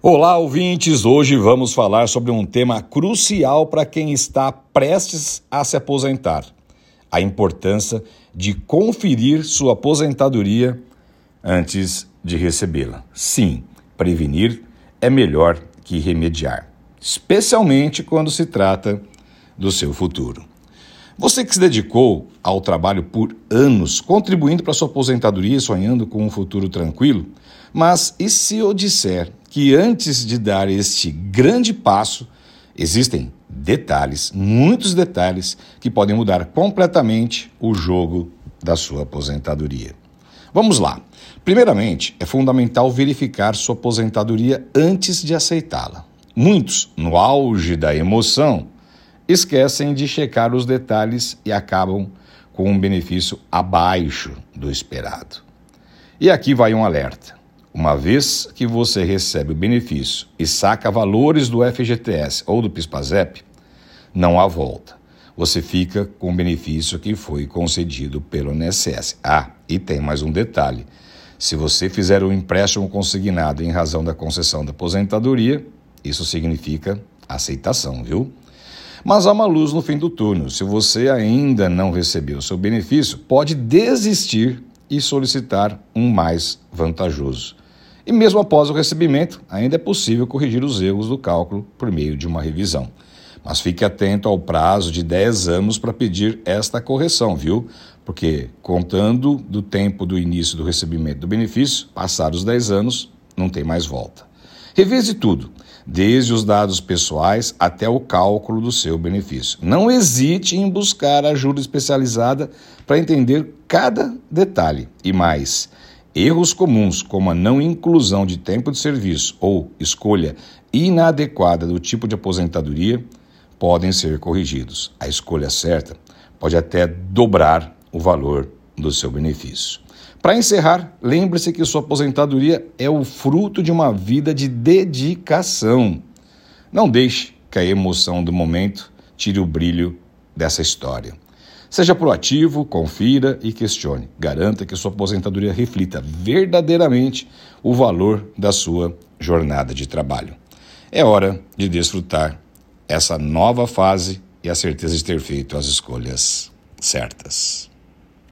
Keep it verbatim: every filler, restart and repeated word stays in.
Olá, ouvintes! Hoje vamos falar sobre um tema crucial para quem está prestes a se aposentar: a importância de conferir sua aposentadoria antes de recebê-la. Sim, prevenir é melhor que remediar, especialmente quando se trata do seu futuro. Você que se dedicou ao trabalho por anos, contribuindo para sua aposentadoria e sonhando com um futuro tranquilo, mas e se eu disser que antes de dar este grande passo, existem detalhes, muitos detalhes, que podem mudar completamente o jogo da sua aposentadoria? Vamos lá. Primeiramente, é fundamental verificar sua aposentadoria antes de aceitá-la. Muitos, no auge da emoção, esquecem de checar os detalhes e acabam com um benefício abaixo do esperado. E aqui vai um alerta. Uma vez que você recebe o benefício e saca valores do F G T S ou do PIS/PASEP, não há volta. Você fica com o benefício que foi concedido pelo I N S S. Ah, e tem mais um detalhe. Se você fizer um empréstimo consignado em razão da concessão da aposentadoria, isso significa aceitação, viu? Mas há uma luz no fim do túnel. Se você ainda não recebeu o seu benefício, pode desistir e solicitar um mais vantajoso. E mesmo após o recebimento, ainda é possível corrigir os erros do cálculo por meio de uma revisão. Mas fique atento ao prazo de dez anos para pedir esta correção, viu? Porque, contando do tempo do início do recebimento do benefício, passados os dez anos, não tem mais volta. Revise tudo, desde os dados pessoais até o cálculo do seu benefício. Não hesite em buscar ajuda especializada para entender cada detalhe. E mais, erros comuns, como a não inclusão de tempo de serviço ou escolha inadequada do tipo de aposentadoria, podem ser corrigidos. A escolha certa pode até dobrar o valor do seu benefício. Para encerrar, lembre-se que sua aposentadoria é o fruto de uma vida de dedicação. Não deixe que a emoção do momento tire o brilho dessa história. Seja proativo, confira e questione. Garanta que sua aposentadoria reflita verdadeiramente o valor da sua jornada de trabalho. É hora de desfrutar essa nova fase e a certeza de ter feito as escolhas certas.